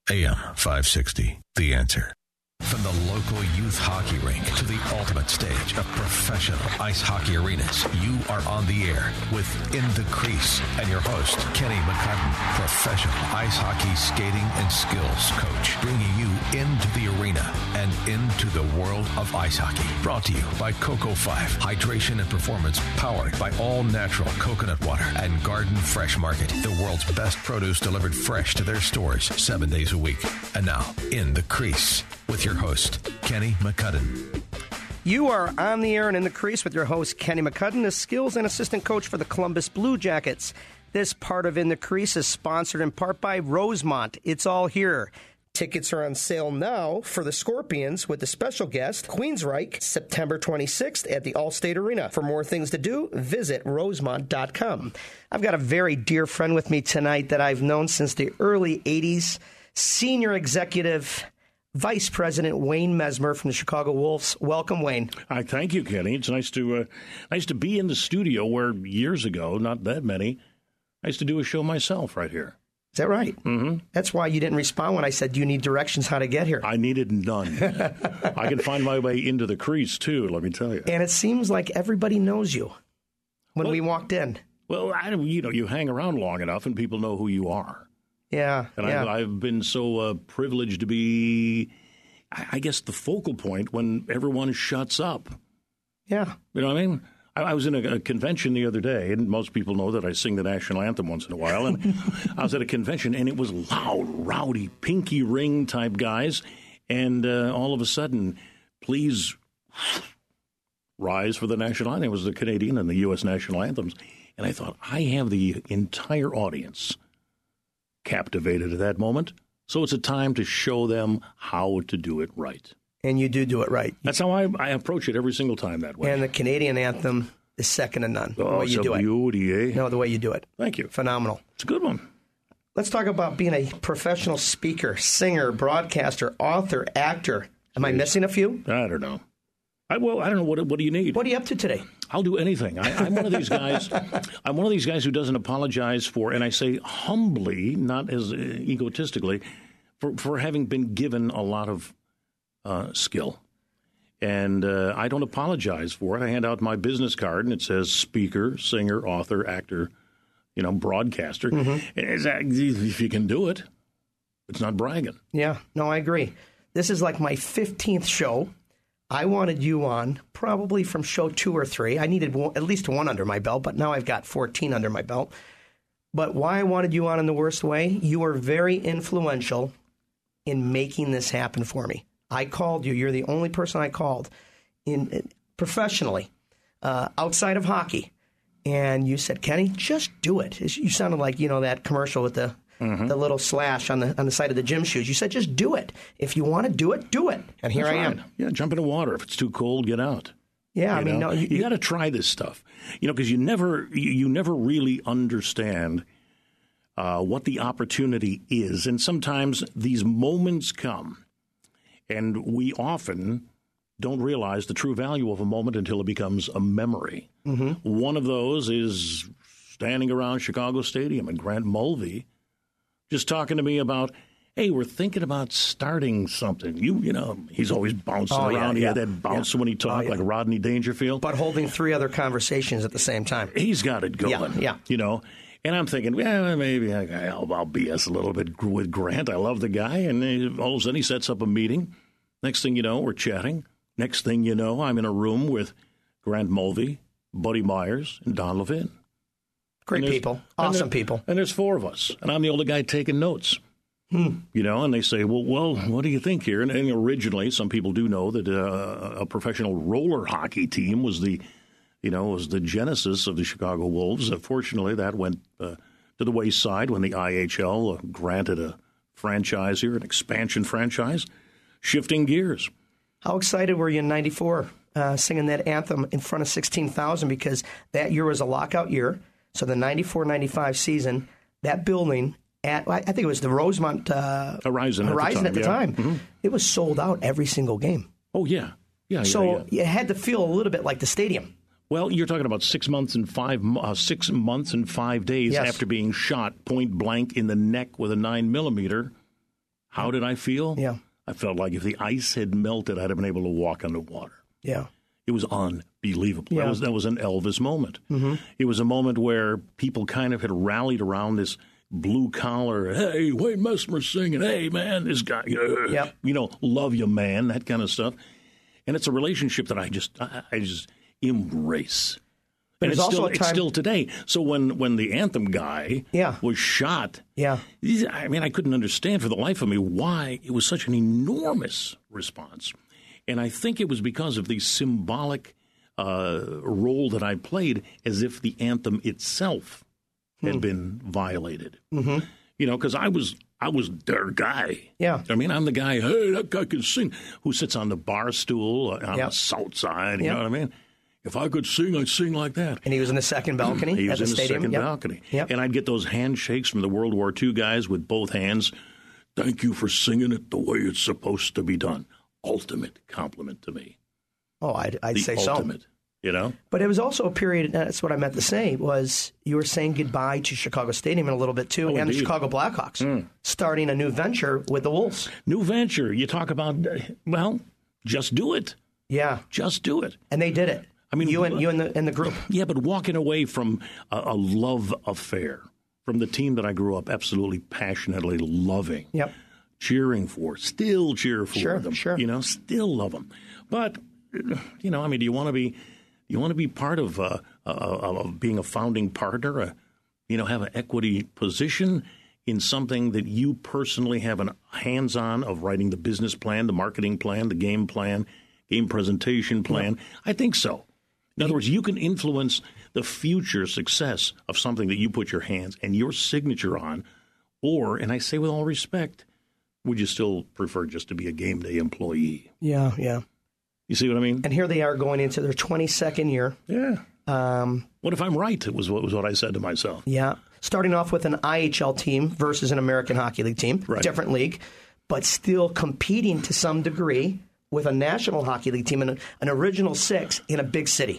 AM 560, The Answer. From the local youth hockey rink to the ultimate stage of professional ice hockey arenas, you are on the air with In the Crease and your host, Kenny McCutton, professional ice hockey skating and skills coach, bringing you into the arena and into the world of ice hockey. Brought to you by Coco 5, hydration and performance powered by all natural coconut water and Garden Fresh Market, the world's best produce delivered fresh to their stores 7 days a week. And now, In the Crease with your host, Kenny McCudden. You are on the air and In the Crease with your host, Kenny McCudden, a skills and assistant coach for the Columbus Blue Jackets. This part of In the Crease is sponsored in part by Rosemont. It's all here. Tickets are on sale now for the Scorpions with the special guest, Queensryche, September 26th at the Allstate Arena. For more things to do, visit rosemont.com. I've got a very dear friend with me tonight that I've known since the early 80s, senior executive Vice President Wayne Messmer from the Chicago Wolves. Welcome, Wayne. Hi, thank you, Kenny. It's nice to be in the studio where years ago, not that many, I used to do a show myself right here. Is that right? Mm-hmm. That's why you didn't respond when I said, do you need directions how to get here? I needed none. I can find my way into the crease, too, let me tell you. And it seems like everybody knows you when we walked in. Well, you hang around long enough and people know who you are. Yeah. And I've been so privileged to be, I guess, the focal point when everyone shuts up. Yeah. You know what I mean? I was in a convention the other day, and most people know that I sing the national anthem once in a while. And I was at a convention, and it was loud, rowdy, pinky ring type guys. And all of a sudden, please rise for the national anthem. It was the Canadian and the U.S. national anthems. And I thought, I have the entire audience captivated at that moment. So it's a time to show them how to do it right. And you do it right. That's how I approach it every single time that way. And the Canadian anthem is second to none. The way you do beauty, it. No, the way you do it. Thank you. Phenomenal. It's a good one. Let's talk about being a professional speaker, singer, broadcaster, author, actor. Am I missing a few? I don't know. I don't know. What do you need? What are you up to today? I'll do anything. I'm one of these guys. I'm one of these guys who doesn't apologize for, and I say humbly, not as egotistically, for having been given a lot of skill. And I don't apologize for it. I hand out my business card, and it says speaker, singer, author, actor, broadcaster. Mm-hmm. If you can do it, it's not bragging. Yeah. No, I agree. This is like my 15th show. I wanted you on probably from show 2 or 3. I needed at least 1 under my belt, but now I've got 14 under my belt. But why I wanted you on in the worst way, you were very influential in making this happen for me. I called you. You're the only person I called professionally outside of hockey. And you said, Kenny, just do it. You sounded like, that commercial with the little slash on the side of the gym shoes. You said, just do it. If you want to do it, do it. And here I am. Yeah, jump in the water. If it's too cold, get out. Yeah, you got to try this stuff. Because you never really understand what the opportunity is. And sometimes these moments come, and we often don't realize the true value of a moment until it becomes a memory. Mm-hmm. One of those is standing around Chicago Stadium and Grant Mulvey just talking to me about, hey, we're thinking about starting something. He's always bouncing around. He had that bounce when he talked, like Rodney Dangerfield. But holding 3 other conversations at the same time. He's got it going. Yeah. And I'm thinking, maybe I'll BS a little bit with Grant. I love the guy. And all of a sudden he sets up a meeting. Next thing you know, we're chatting. Next thing you know, I'm in a room with Grant Mulvey, Buddy Myers, and Don Levin. Great people. Awesome people. And there's 4 of us. And I'm the only guy taking notes. And they say, well, what do you think here? And originally, some people do know that a professional roller hockey team was the genesis of the Chicago Wolves. Fortunately, that went to the wayside when the IHL granted a franchise here, an expansion franchise, shifting gears. How excited were you in '94 singing that anthem in front of 16,000? Because that year was a lockout year. So the 94-95 season, that building at, I think it was the Rosemont Horizon at the time. Mm-hmm. It was sold out every single game. Oh, yeah. So it had to feel a little bit like the stadium. Well, you're talking about 6 months and 5 days yes. after being shot point blank in the neck with a 9mm. How did I feel? Yeah. I felt like if the ice had melted, I'd have been able to walk underwater. Yeah. It was unbelievable. Yeah. That was an Elvis moment. Mm-hmm. It was a moment where people kind of had rallied around this blue collar, hey, Wayne Messmer's singing, hey, man, this guy, Yep. love you, man, that kind of stuff. And it's a relationship that I just embrace. But And it's also it's still today. So when the anthem guy was shot, I couldn't understand for the life of me why it was such an enormous response. And I think it was because of the symbolic role that I played, as if the anthem itself had been violated. Mm-hmm. Because I was their guy. Yeah. I mean, I'm the guy, hey, that guy can sing, who sits on the bar stool on the south side, you know what I mean? If I could sing, I'd sing like that. And he was in the second balcony he at was the in stadium. The second balcony. Yep. And I'd get those handshakes from the World War II guys with both hands. Thank you for singing it the way it's supposed to be done. Ultimate compliment to me. Oh, I'd say ultimate, so. But it was also a period, that's what I meant to say, was you were saying goodbye to Chicago Stadium in a little bit, too, and indeed. the Chicago Blackhawks, starting a new venture with the Wolves. New venture. You talk about, just do it. Yeah. Just do it. And they did it. I mean, you and the group. Yeah, but walking away from a love affair, from the team that I grew up absolutely passionately loving, cheering for, still cheer for them, still love them. But do you want to be part of being a founding partner, have an equity position in something that you personally have an hands-on of writing the business plan, the marketing plan, the game presentation plan? I think so. In other words, you can influence the future success of something that you put your hands and your signature on, or, and I say with all respect, would you still prefer just to be a game day employee? Yeah. You see what I mean? And here they are going into their 22nd year. Yeah. What if I'm right? It was what I said to myself. Yeah. Starting off with an IHL team versus an American Hockey League team, different league, but still competing to some degree with a National Hockey League team and an Original Six in a big city.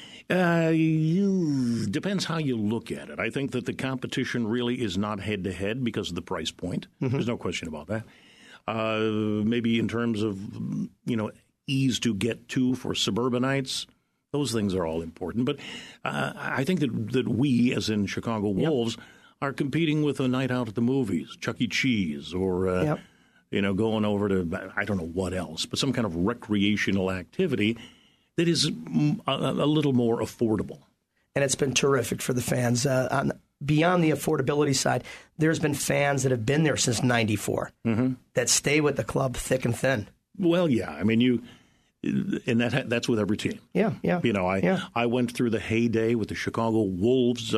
Depends how you look at it. I think that the competition really is not head-to-head because of the price point. Mm-hmm. There's no question about that. Maybe in terms of, ease to get to for suburbanites, those things are all important. But I think that we, as in Chicago Wolves, are competing with a night out at the movies, Chuck E. Cheese, or going over to, I don't know what else, but some kind of recreational activity that is a little more affordable. And it's been terrific for the fans. Beyond the affordability side, there's been fans that have been there since '94 that stay with the club thick and thin. Well, yeah. I mean, that's with every team. Yeah. I went through the heyday with the Chicago Wolves.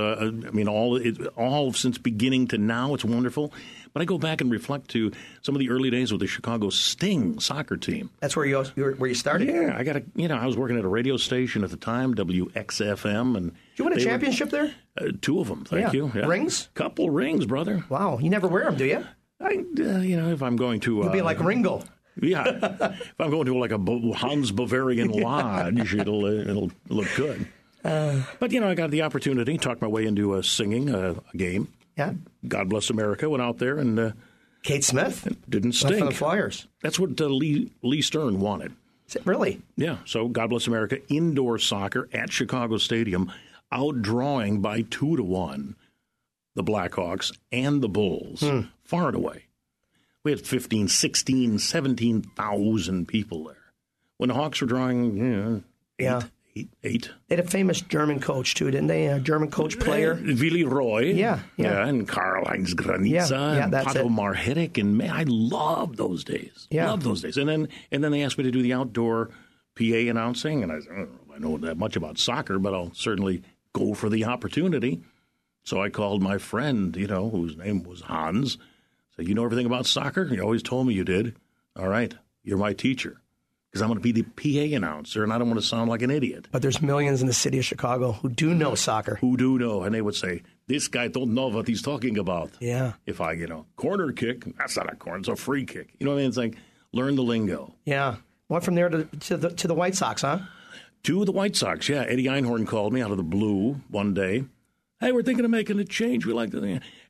All since beginning to now, it's wonderful. But I go back and reflect to some of the early days with the Chicago Sting soccer team. That's where you started? Yeah, I was working at a radio station at the time, WXFM, and did you win a championship there? 2 of them, thank you. Yeah. Rings? Couple rings, brother. Wow, you never wear them, do you? If I'm going to, you'll be like Ringo. Yeah, if I'm going to like a Hans Bavarian Lodge, it'll look good. But I got the opportunity, talked my way into singing a game. Yeah. God Bless America went out there and Kate Smith didn't stink. For the Flyers. That's what Lee Stern wanted. Is it really? Yeah. So God Bless America, indoor soccer at Chicago Stadium, outdrawing by 2-1 the Blackhawks and the Bulls, far and away. We had 15, 16, 17,000 people there. When the Hawks were drawing, eight. They had a famous German coach, too, didn't they? A German coach player. Willy Roy. Yeah. And Karl-Heinz Granitza and Pato Marhitic. And man, I love those days. Yeah. Love those days. And then they asked me to do the outdoor PA announcing. And I said, I don't know if I know that much about soccer, but I'll certainly go for the opportunity. So I called my friend, whose name was Hans. Said, you know everything about soccer? You always told me you did. All right, you're my teacher. Because I'm going to be the PA announcer, and I don't want to sound like an idiot. But there's millions in the city of Chicago who do know soccer. Who do know, and they would say, this guy don't know what he's talking about. Yeah. If I, corner kick, that's not a corner, it's a free kick. You know what I mean? It's like, learn the lingo. Yeah. Went from there to the White Sox, huh? To the White Sox, yeah. Eddie Einhorn called me out of the blue one day. Hey, we're thinking of making a change. We like that.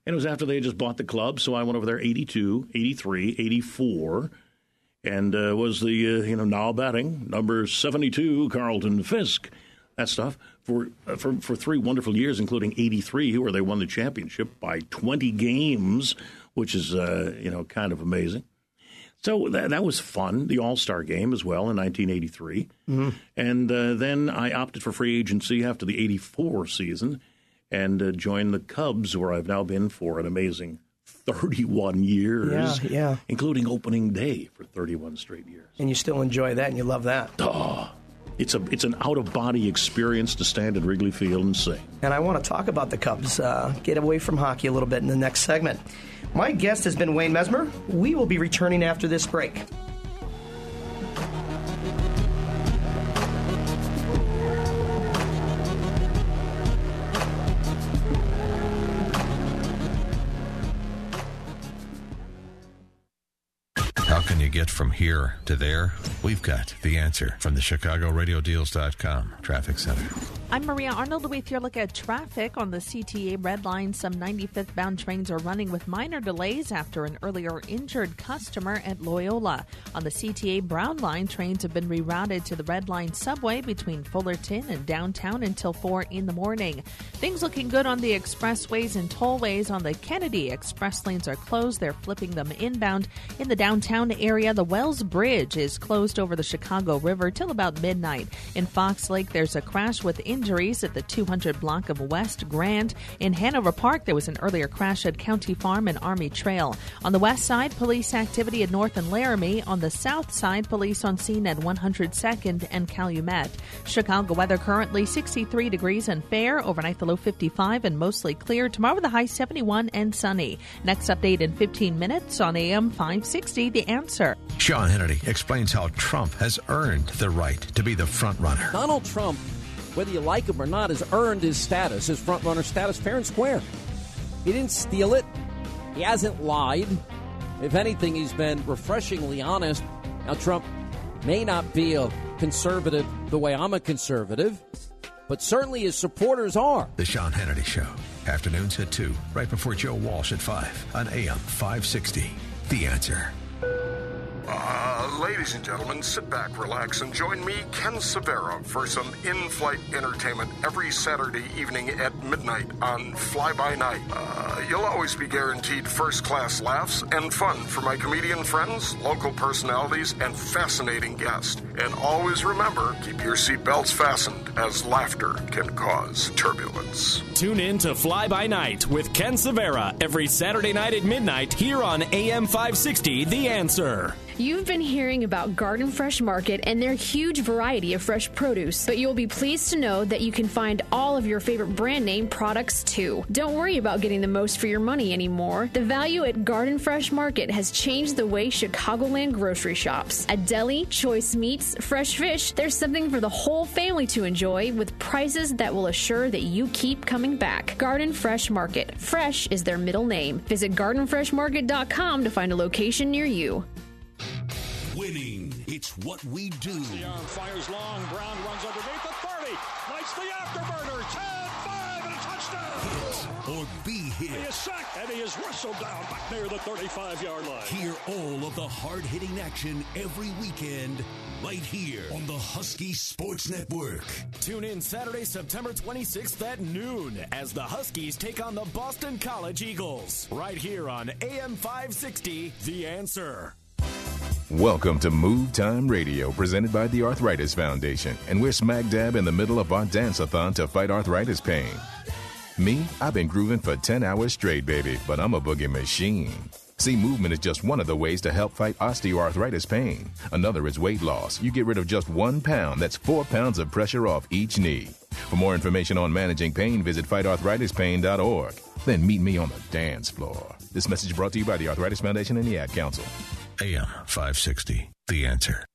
And it was after they had just bought the club, so I went over there 82, 83, 84, and was the, now batting, number 72, Carlton Fisk. That stuff for 3 wonderful years, including 83, where they won the championship by 20 games, which is, kind of amazing. So that was fun, the All-Star game as well in 1983. Mm-hmm. And then I opted for free agency after the 84 season and joined the Cubs, where I've now been for an amazing 31 years, including opening day for 31 straight years. And you still enjoy that and you love that. Oh, it's an out-of-body experience to stand at Wrigley Field and sing. And I want to talk about the Cubs, get away from hockey a little bit in the next segment. My guest has been Wayne Messmer. We will be returning after this break. How can you get from here to there? We've got the answer from the ChicagoRadioDeals.com Traffic Center. I'm Maria Arnold with your look at traffic on the CTA Red Line. Some 95th bound trains are running with minor delays after an earlier injured customer at Loyola. On the CTA Brown Line, trains have been rerouted to the Red Line subway between Fullerton and downtown until 4 in the morning. Things looking good on the expressways and tollways. On the Kennedy, express lanes are closed. They're flipping them inbound. In the downtown area, the Wells Bridge is closed over the Chicago River till about midnight. In Fox Lake, there's a crash with injuries at the 200 block of West Grand. In Hanover Park, there was an earlier crash at County Farm and Army Trail. On the west side, police activity at North and Laramie. On the south side, police on scene at 102nd and Calumet. Chicago weather currently 63 degrees and fair. Overnight, the low 55 and mostly clear. Tomorrow, the high 71 and sunny. Next update in 15 minutes on AM 560, The Answer. Sean Hannity explains how Trump has earned the right to be the front runner. Donald Trump, whether you like him or not, has earned his status, his front runner status, fair and square. He didn't steal it. He hasn't lied. If anything, he's been refreshingly honest. Now, Trump may not be a conservative the way I'm a conservative, but certainly his supporters are. The Sean Hannity Show. Afternoons at 2, right before Joe Walsh at 5 on AM 560. The Answer. Ladies and gentlemen, sit back, relax, and join me, Ken Severa, for some in-flight entertainment every Saturday evening at midnight on Fly By Night. You'll always be guaranteed first-class laughs and fun from my comedian friends, local personalities, and fascinating guests. And always remember, keep your seatbelts fastened, as laughter can cause turbulence. Tune in to Fly By Night with Ken Severa every Saturday night at midnight here on AM 560, The Answer. You've been hearing about Garden Fresh Market and their huge variety of fresh produce, but you'll be pleased to know that you can find all of your favorite brand name products too. Don't worry about getting the most for your money anymore. The value at Garden Fresh Market has changed the way Chicagoland grocery shops. A deli, choice meats, fresh fish, there's something for the whole family to enjoy with prices that will assure that you keep coming back. Garden Fresh Market. Fresh is their middle name. Visit gardenfreshmarket.com to find a location near you. Winning, it's what we do. Young fires long. Brown runs underneath the 30. Lights the afterburner. 10-5 and a touchdown. Hit or be hit. He is sacked and he is wrestled down back near the 35-yard line. Hear all of the hard-hitting action every weekend right here on the Husky Sports Network. Tune in Saturday, September 26th at noon as the Huskies take on the Boston College Eagles. Right here on AM 560, The Answer. Welcome to Move Time Radio, presented by the Arthritis Foundation. And we're smack dab in the middle of our dance-a-thon to fight arthritis pain. Me, I've been grooving for 10 hours straight, baby, but I'm a boogie machine. See, movement is just one of the ways to help fight osteoarthritis pain. Another is weight loss. You get rid of just 1 pound. That's 4 pounds of pressure off each knee. For more information on managing pain, visit fightarthritispain.org. Then meet me on the dance floor. This message brought to you by the Arthritis Foundation and the Ad Council. AM 560, The Answer.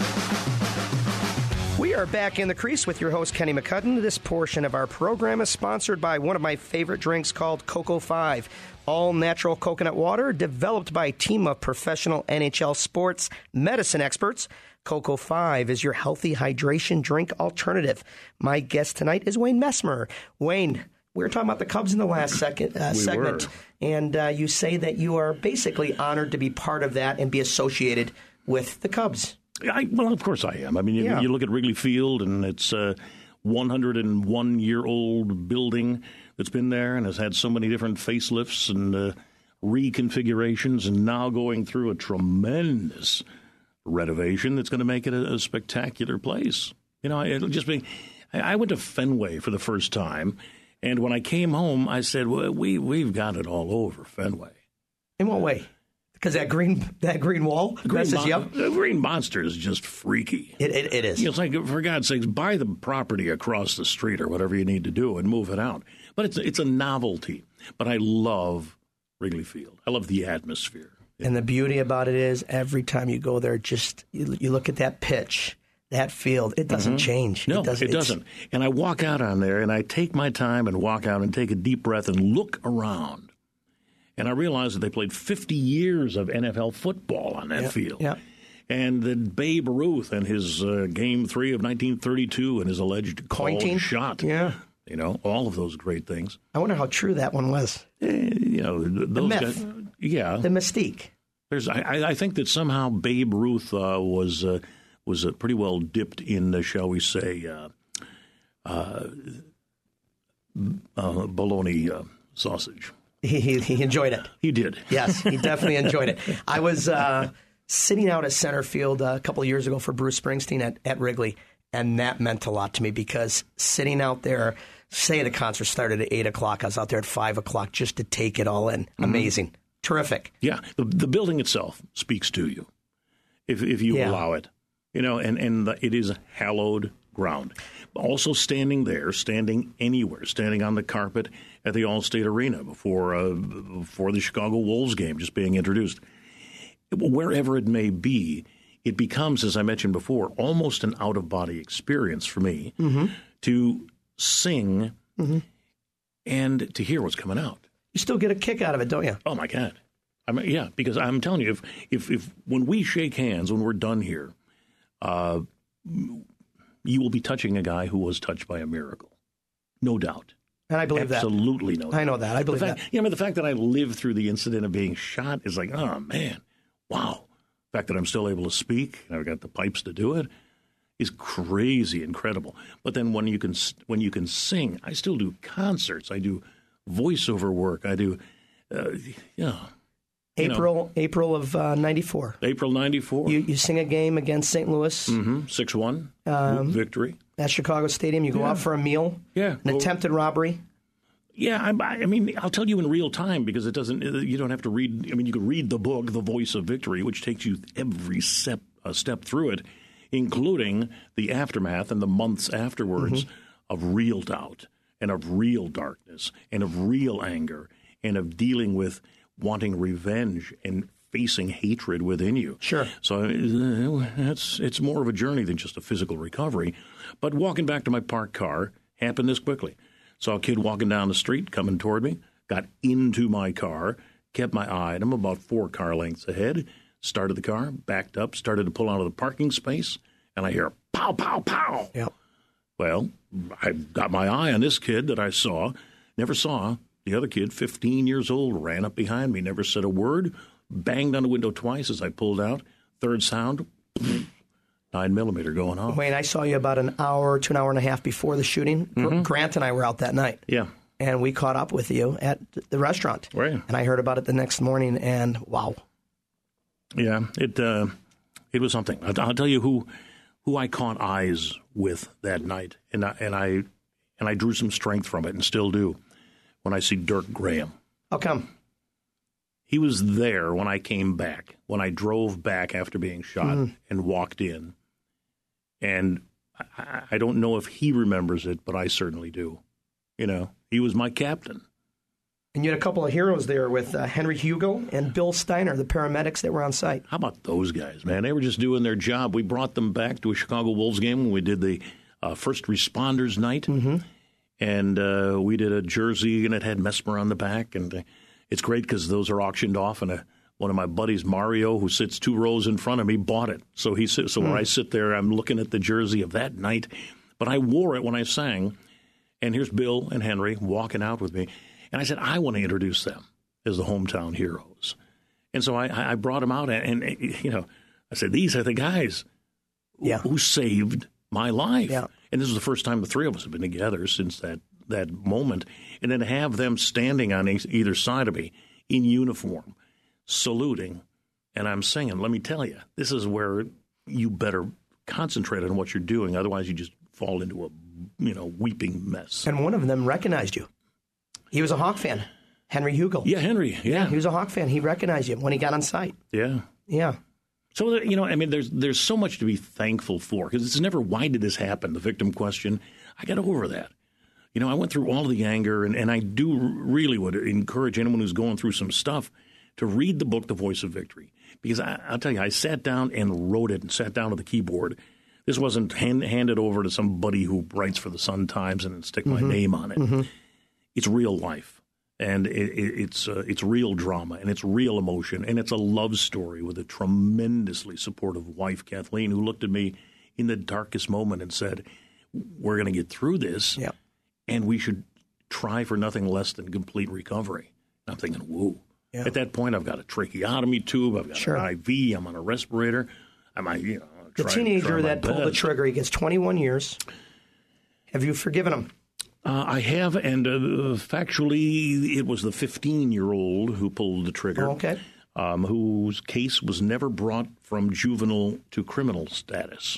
We are back in the crease with your host, Kenny McCudden. This portion of our program is sponsored by one of my favorite drinks called Cocoa 5. All-natural coconut water developed by a team of professional NHL sports medicine experts. Cocoa 5 is your healthy hydration drink alternative. My guest tonight is Wayne Messmer. Wayne, We were talking about the Cubs in the last segment, and you say that you are basically honored to be part of that and be associated with the Cubs. Well, of course I am. I mean, you look at Wrigley Field, and it's a 101-year-old building that's been there and has had so many different facelifts and reconfigurations, and now going through a tremendous renovation that's going to make it a spectacular place. You know, I went to Fenway for the first time, and when I came home, I said, well, we've got it all over Fenway. In what way? Because that green wall messes you up? The Green Monster is just freaky. It is. You know, it's like, for God's sakes, buy the property across the street or whatever you need to do and move it out. But it's a novelty. But I love Wrigley Field. I love the atmosphere. And the beauty about it is every time you go there, just you look at that pitch, that field, it doesn't change. No, it doesn't. And I walk out on there, and I take my time and walk out and take a deep breath and look around. And I realized that they played 50 years of NFL football on that field. Yep. And that Babe Ruth and his Game 3 of 1932 and his alleged pointing shot. Yeah. You know, all of those great things. I wonder how true that one was. You know, those the myth. Guys, yeah. The mystique. I think that somehow Babe Ruth was pretty well dipped in, shall we say, bologna sausage. He enjoyed it. He did. Yes, he definitely enjoyed it. I was sitting out at center field a couple of years ago for Bruce Springsteen at Wrigley, and that meant a lot to me because sitting out there, say the concert started at 8 o'clock, I was out there at 5 o'clock just to take it all in. Amazing. Terrific. Yeah, the building itself speaks to you if you allow it. You know, and it is hallowed ground. Also standing there, standing anywhere, standing on the carpet at the Allstate Arena before the Chicago Wolves game just being introduced. Wherever it may be, it becomes, as I mentioned before, almost an out-of-body experience for me to sing and to hear what's coming out. You still get a kick out of it, don't you? Oh, my God. Yeah, because I'm telling you, if when we shake hands, when we're done here, you will be touching a guy who was touched by a miracle. No doubt. And I believe Absolutely no doubt. I know that. I believe that. Yeah, the fact that I lived through the incident of being shot is like, oh, man, wow. The fact that I'm still able to speak, and I've got the pipes to do it, is crazy incredible. But then when you can sing, I still do concerts. I do voiceover work. I do, April of 94. April 94. You sing a game against St. Louis. 6-1 victory. At Chicago Stadium. You go out for a meal. Yeah. An attempted robbery. Yeah, I mean, I'll tell you in real time because it doesn't. You don't have to read. I mean, you can read the book, The Voice of Victory, which takes you every step through it, including the aftermath and the months afterwards of real doubt and of real darkness and of real anger and of dealing with wanting revenge and facing hatred within you. Sure. So it's more of a journey than just a physical recovery. But walking back to my parked car happened this quickly. Saw a kid walking down the street coming toward me, got into my car, kept my eye on him about 4 car lengths ahead, started the car, backed up, started to pull out of the parking space, and I hear pow, pow, pow. Yep. Well, I got my eye on this kid that I never saw. The other kid, 15 years old, ran up behind me, never said a word, banged on the window twice as I pulled out. Third sound, 9mm going off. Wayne, I saw you about an hour to an hour and a half before the shooting. Grant and I were out that night. Yeah. And we caught up with you at the restaurant. Right. And I heard about it the next morning, and wow. Yeah, it was something. I'll tell you who I caught eyes with that night, and I drew some strength from it and still do. When I see Dirk Graham. How come? He was there when I came back, when I drove back after being shot and walked in. And I don't know if he remembers it, but I certainly do. You know, he was my captain. And you had a couple of heroes there with Henry Hugo and Bill Steiner, the paramedics that were on site. How about those guys, man? They were just doing their job. We brought them back to a Chicago Wolves game when we did the first responders night. And we did a jersey, and it had Mesmer on the back. And it's great because those are auctioned off. And one of my buddies, Mario, who sits 2 rows in front of me, bought it. So where I sit there, I'm looking at the jersey of that night. But I wore it when I sang. And here's Bill and Henry walking out with me. And I said, I want to introduce them as the hometown heroes. And so I brought them out, and I said, these are the guys who saved my life. Yeah. And this was the first time the three of us have been together since that moment. And then to have them standing on either side of me in uniform, saluting, and I'm singing. Let me tell you, this is where you better concentrate on what you're doing. Otherwise, you just fall into a weeping mess. And one of them recognized you. He was a Hawk fan. Henry Hugel. Yeah, Henry. Yeah. He was a Hawk fan. He recognized you when he got on site. Yeah. Yeah. So, there's so much to be thankful for, because it's never, why did this happen, the victim question. I got over that. I went through all of the anger, and I do really would encourage anyone who's going through some stuff to read the book, The Voice of Victory. Because I'll tell you, I sat down and wrote it and sat down at the keyboard. This wasn't handed over to somebody who writes for the Sun-Times and stick my name on it. Mm-hmm. It's real life. And it's real drama, and it's real emotion, and it's a love story with a tremendously supportive wife, Kathleen, who looked at me in the darkest moment and said, we're going to get through this, and we should try for nothing less than complete recovery. And I'm thinking, whoa. Yeah. At that point, I've got a tracheotomy tube, I've got an IV, I'm on a respirator. The teenager that pulled the trigger, he gets 21 years. Have you forgiven him? I have, and factually, it was the 15-year-old who pulled the trigger, whose case was never brought from juvenile to criminal status.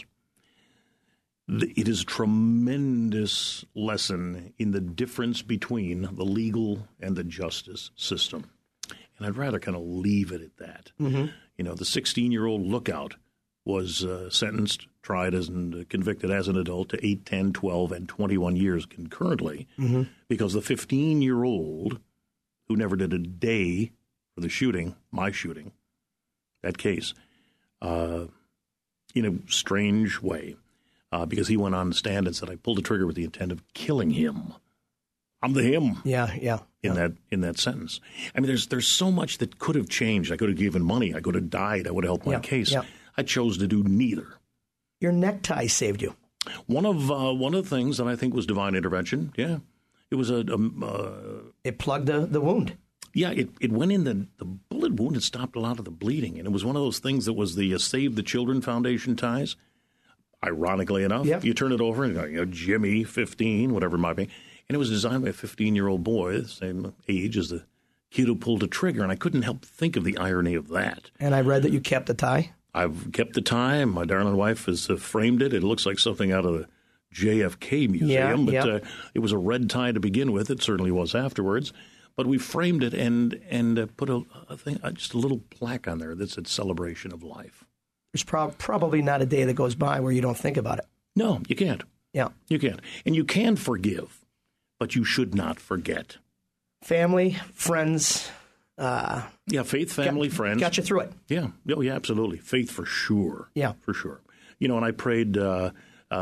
It is a tremendous lesson in the difference between the legal and the justice system. And I'd rather kind of leave it at that. Mm-hmm. The 16-year-old lookout was sentenced, tried and convicted as an adult to 8, 10, 12, and 21 years concurrently because the 15-year-old who never did a day for the shooting, my shooting, that case, in a strange way, because he went on the stand and said, I pulled the trigger with the intent of killing him. I'm the him. In that sentence. There's so much that could have changed. I could have given money. I could have died. I would have helped my case. Yeah. I chose to do neither. Your necktie saved you. One of the things that I think was divine intervention. Yeah, it was it plugged the wound. Yeah, it went in the bullet wound and stopped a lot of the bleeding. And it was one of those things that was the Save the Children Foundation ties. Ironically enough, you turn it over and Jimmy, 15, whatever it might be, and it was designed by a 15-year-old boy, the same age as the kid who pulled the trigger. And I couldn't help think of the irony of that. And I read that you kept the tie. I've kept the tie. My darling wife has framed it. It looks like something out of the JFK Museum, but it was a red tie to begin with. It certainly was afterwards. But we framed it and put just a little plaque on there that said celebration of life. There's probably not a day that goes by where you don't think about it. No, you can't. Yeah. You can't. And you can forgive, but you should not forget. Family, friends. Faith, family, friends. Got you through it. Yeah. Oh, yeah, absolutely. Faith for sure. Yeah. For sure. And I prayed over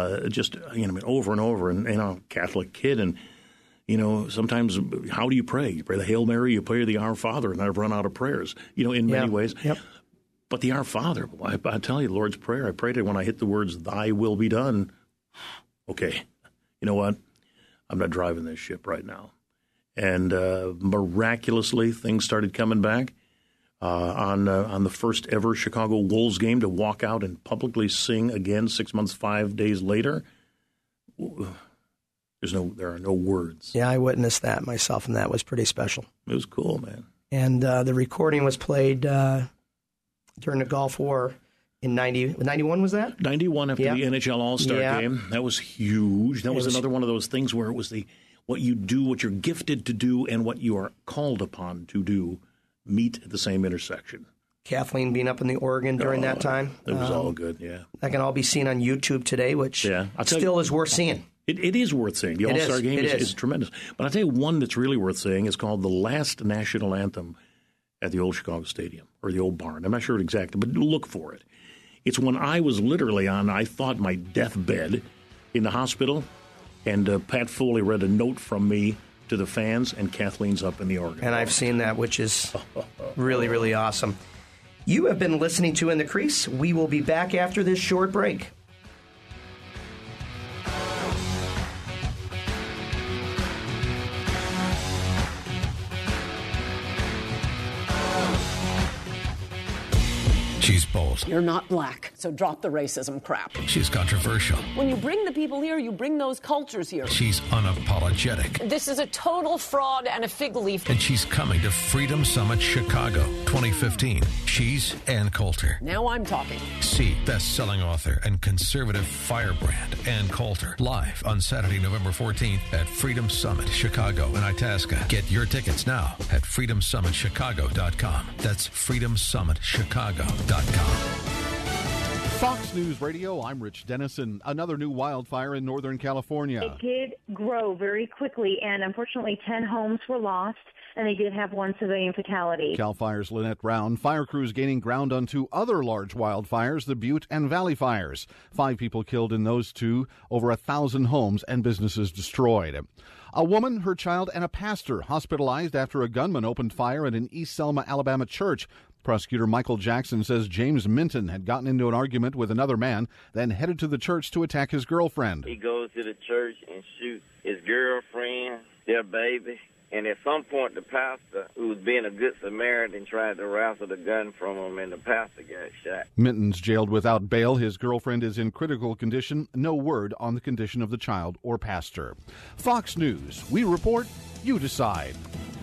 and over, and Catholic kid, and sometimes how do you pray? You pray the Hail Mary, you pray the Our Father, and I've run out of prayers, in many ways. Yep. But the Our Father, I tell you, the Lord's Prayer, I prayed it when I hit the words, Thy will be done. Okay, you know what? I'm not driving this ship right now. And miraculously, things started coming back on the first ever Chicago Wolves game to walk out and publicly sing again 6 months, 5 days later. There are no words. Yeah, I witnessed that myself, and that was pretty special. It was cool, man. And the recording was played during the Gulf War in 91, was that? 91 after the NHL All-Star game. That was huge. That was another one of those things where it was what you do, what you're gifted to do, and what you are called upon to do meet at the same intersection. Kathleen being up in the Oregon during that time. It was all good, yeah. That can all be seen on YouTube today, which still is worth seeing. It is worth seeing. The All-Star game is tremendous. But I'll tell you one that's really worth seeing is called The Last National Anthem at the old Chicago Stadium, or the old barn. I'm not sure exactly, but look for it. It's when I was literally I thought, my deathbed in the hospital, and Pat Foley read a note from me to the fans, and Kathleen's up in the organ. And I've seen that, which is really, really awesome. You have been listening to In the Crease. We will be back after this short break. She's bold. You're not black, so drop the racism crap. She's controversial. When you bring the people here, you bring those cultures here. She's unapologetic. This is a total fraud and a fig leaf. And she's coming to Freedom Summit Chicago 2015. She's Ann Coulter. Now I'm talking. See best-selling author and conservative firebrand Ann Coulter live on Saturday, November 14th at Freedom Summit Chicago in Itasca. Get your tickets now at freedomsummitchicago.com. That's freedomsummitchicago.com. Fox News Radio, I'm Rich Dennison. Another new wildfire in Northern California. It did grow very quickly, and unfortunately 10 homes were lost, and they did have one civilian fatality. CAL FIRE's Lynette Brown. Fire crews gaining ground on two other large wildfires, the Butte and Valley fires. 5 people killed in those two, over 1,000 homes and businesses destroyed. A woman, her child, and a pastor hospitalized after a gunman opened fire at an East Selma, Alabama church. Prosecutor Michael Jackson says James Minton had gotten into an argument with another man, then headed to the church to attack his girlfriend. He goes to the church and shoots his girlfriend, their baby, and at some point the pastor, who was being a good Samaritan, tried to wrestle the gun from him, and the pastor got shot. Minton's jailed without bail. His girlfriend is in critical condition. No word on the condition of the child or pastor. Fox News. We report, you decide.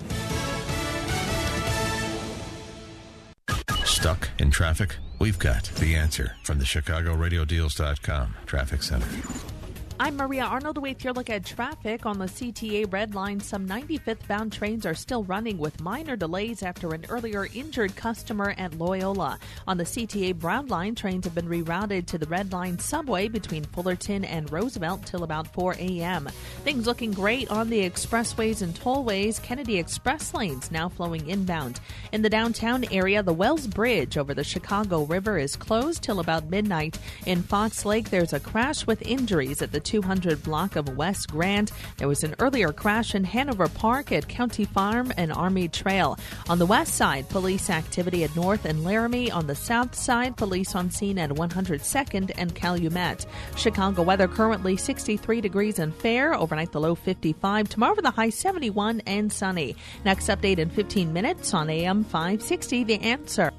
Stuck in traffic? We've got the answer from the ChicagoRadioDeals.com Traffic Center. I'm Maria Arnold with your look at traffic on the CTA Red Line. Some 95th bound trains are still running with minor delays after an earlier injured customer at Loyola. On the CTA Brown Line, trains have been rerouted to the Red Line subway between Fullerton and Roosevelt till about 4 a.m. Things looking great on the expressways and tollways. Kennedy Express lanes now flowing inbound. In the downtown area, the Wells Bridge over the Chicago River is closed till about midnight. In Fox Lake, there's a crash with injuries at the 200 block of West Grand. There was an earlier crash in Hanover Park at County Farm and Army Trail. On the west side, police activity at North and Laramie. On the south side, police on scene at 102nd and Calumet. Chicago weather currently 63 degrees and fair. Overnight the low 55. Tomorrow the high 71 and sunny. Next update in 15 minutes on AM 560. The Answer.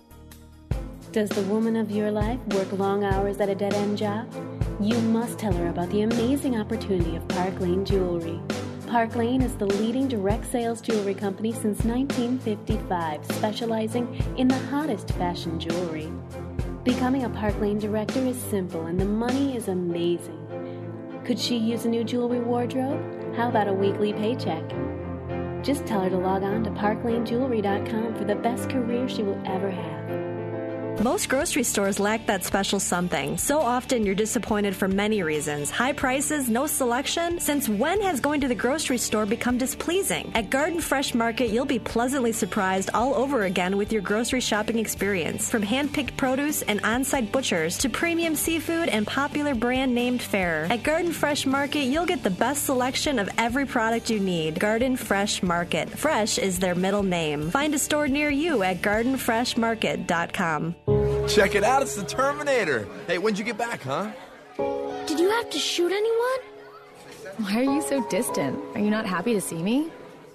Does the woman of your life work long hours at a dead-end job? You must tell her about the amazing opportunity of Park Lane Jewelry. Park Lane is the leading direct sales jewelry company since 1955, specializing in the hottest fashion jewelry. Becoming a Park Lane director is simple and the money is amazing. Could she use a new jewelry wardrobe? How about a weekly paycheck? Just tell her to log on to parklanejewelry.com for the best career she will ever have. Most grocery stores lack that special something. So often you're disappointed for many reasons. High prices, no selection. Since when has going to the grocery store become displeasing? At Garden Fresh Market, you'll be pleasantly surprised all over again with your grocery shopping experience. From hand-picked produce and on-site butchers to premium seafood and popular brand-named fare. At Garden Fresh Market, you'll get the best selection of every product you need. Garden Fresh Market. Fresh is their middle name. Find a store near you at gardenfreshmarket.com. Check it out, it's the Terminator. Hey, when'd you get back, huh? Did you have to shoot anyone? Why are you so distant? Are you not happy to see me?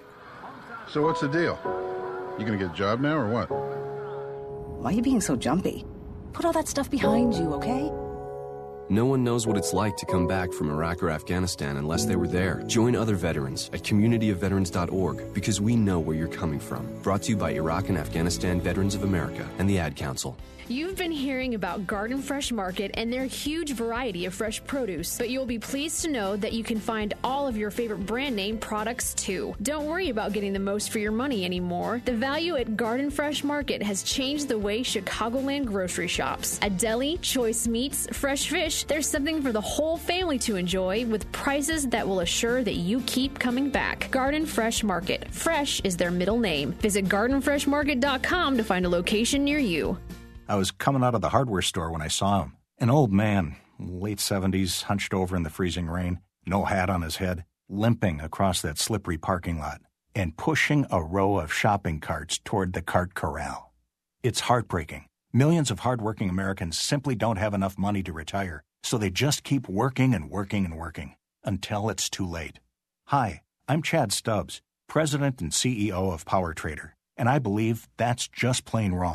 So what's the deal? You gonna get a job now or what? Why are you being so jumpy? Put all that stuff behind you, okay? No one knows what it's like to come back from Iraq or Afghanistan unless they were there. Join other veterans at communityofveterans.org because we know where you're coming from. Brought to you by Iraq and Afghanistan Veterans of America and the Ad Council. You've been hearing about Garden Fresh Market and their huge variety of fresh produce, but you'll be pleased to know that you can find all of your favorite brand name products too. Don't worry about getting the most for your money anymore. The value at Garden Fresh Market has changed the way Chicagoland grocery shops. A deli, choice meats, fresh fish, there's something for the whole family to enjoy with prices that will assure that you keep coming back. Garden Fresh Market. Fresh is their middle name. Visit gardenfreshmarket.com to find a location near you. I was coming out of the hardware store when I saw him. An old man, late 70s, hunched over in the freezing rain, no hat on his head, limping across that slippery parking lot, and pushing a row of shopping carts toward the cart corral. It's heartbreaking. Millions of hardworking Americans simply don't have enough money to retire, so they just keep working and working and working until it's too late. Hi, I'm Chad Stubbs, President and CEO of PowerTrader, and I believe that's just plain wrong.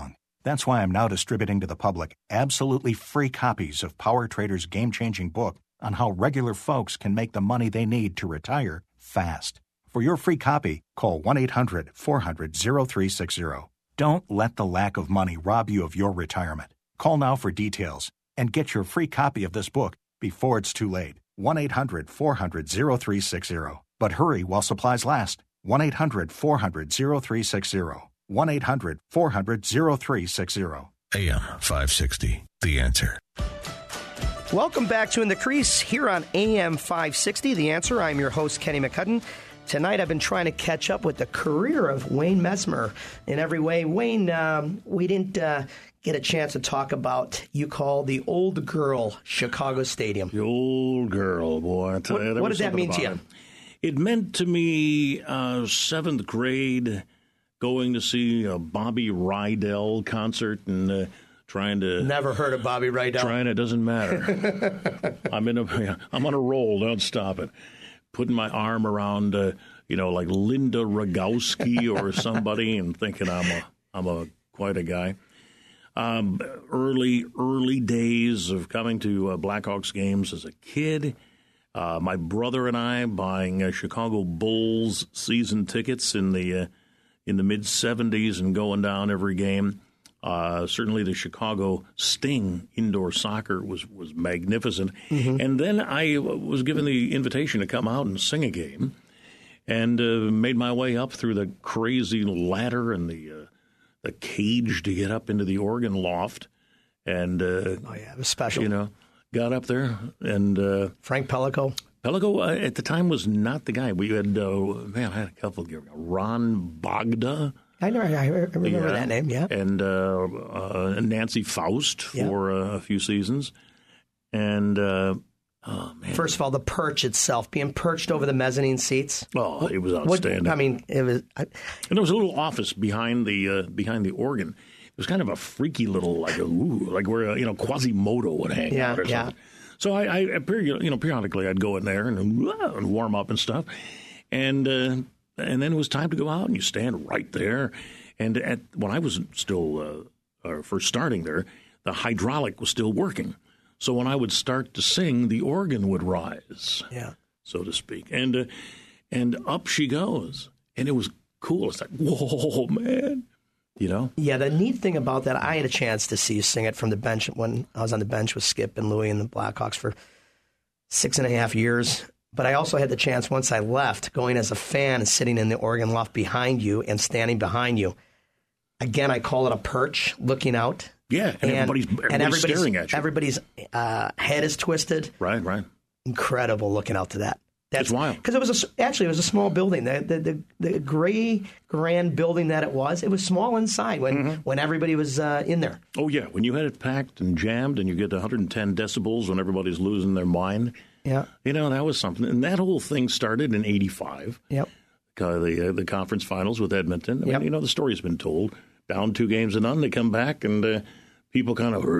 That's why I'm now distributing to the public absolutely free copies of Power Trader's game-changing book on how regular folks can make the money they need to retire fast. For your free copy, call 1-800-400-0360. Don't let the lack of money rob you of your retirement. Call now for details and get your free copy of this book before it's too late. 1-800-400-0360. But hurry while supplies last. 1-800-400-0360. 1-800-400-0360. AM 560, The Answer. Welcome back to In the Crease here on AM 560, The Answer. I'm your host, Kenny McCudden. Tonight I've been trying to catch up with the career of Wayne Messmer in every way. Wayne, we didn't get a chance to talk about, you call the old girl Chicago Stadium. The old girl, boy. I tell you, what did that mean to you? It meant to me 7th grade, going to see a Bobby Rydell concert and trying to... Never heard of Bobby Rydell. It doesn't matter. I'm on a roll. Don't stop it. Putting my arm around, like Linda Rogowski or somebody, and thinking I'm quite a guy. Early days of coming to Blackhawks games as a kid. My brother and I buying Chicago Bulls season tickets in the mid '70s and going down every game. Certainly the Chicago Sting indoor soccer was magnificent. Mm-hmm. And then I was given the invitation to come out and sing a game, and made my way up through the crazy ladder and the cage to get up into the organ loft. And it was special. Got up there, and Frank Pellico. Pellico at the time was not the guy. We had I had a couple of Ron Bogda. I remember that name, yeah. And Nancy Faust for a few seasons. And, man. First of all, the perch itself, being perched over the mezzanine seats. Oh, it was outstanding. It was... And there was a little office behind the organ. It was kind of a freaky little, like where, Quasimodo would hang out or something. So I periodically I'd go in there and warm up and stuff. And then it was time to go out, and you stand right there. And when I was still first starting there, the hydraulic was still working. So when I would start to sing, the organ would rise, so to speak. And up she goes. And it was cool. It's like, whoa, man. Yeah, the neat thing about that, I had a chance to see you sing it from the bench when I was on the bench with Skip and Louie and the Blackhawks for 6.5 years. But I also had the chance, once I left, going as a fan and sitting in the organ loft behind you and standing behind you. Again, I call it a perch, looking out. Yeah, and everybody's staring at you. Everybody's head is twisted. Right. Incredible looking out to that. That's wild. Because it was a small building. The gray grand building that it was small inside when everybody was in there. Oh, yeah. When you had it packed and jammed and you get 110 decibels when everybody's losing their mind. Yeah. That was something. And that whole thing started in '85. Yep. The conference finals with Edmonton. I mean, the story's been told. Down 2-0, they come back, and people kind of,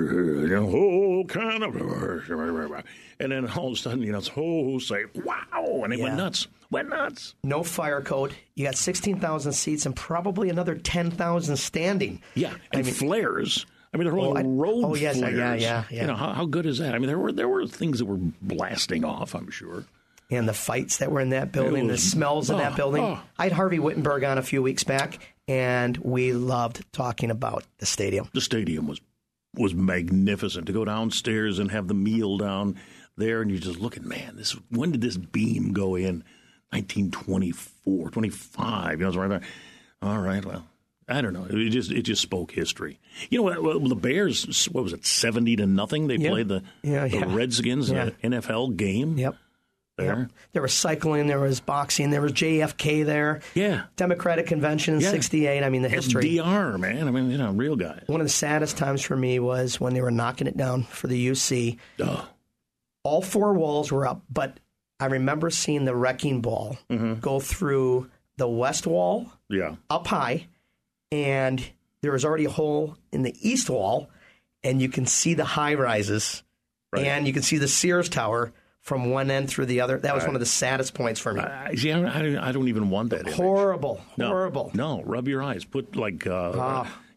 and then all of a sudden, say, wow, and it went nuts. No fire code. You got 16,000 seats and probably another 10,000 standing. Yeah, and flares. I mean, they're all road flares. Yeah. How good is that? I mean, there were things that were blasting off, I'm sure. And the fights that were in that building, the smells in that building. I had Harvey Wittenberg on a few weeks back, and we loved talking about the stadium. The stadium was magnificent. To go downstairs and have the meal down there, and you're just looking, man, when did this beam go in? 1924, 25. It's right there. All right, well. I don't know. It just spoke history. The Bears, what was it, 70-0? They played the Redskins in an NFL game. Yep. There. Yep. There was cycling, there was boxing, there was JFK there. Yeah. Democratic Convention in 68. I mean, the history. FDR, man. I mean, real guy. One of the saddest times for me was when they were knocking it down for the UC. All 4 walls were up, but I remember seeing the wrecking ball go through the west wall up high. And there was already a hole in the east wall, and you can see the high rises, and you can see the Sears Tower from one end through the other. That was one of the saddest points for me. See, I don't even want that image. Horrible. No, rub your eyes. Put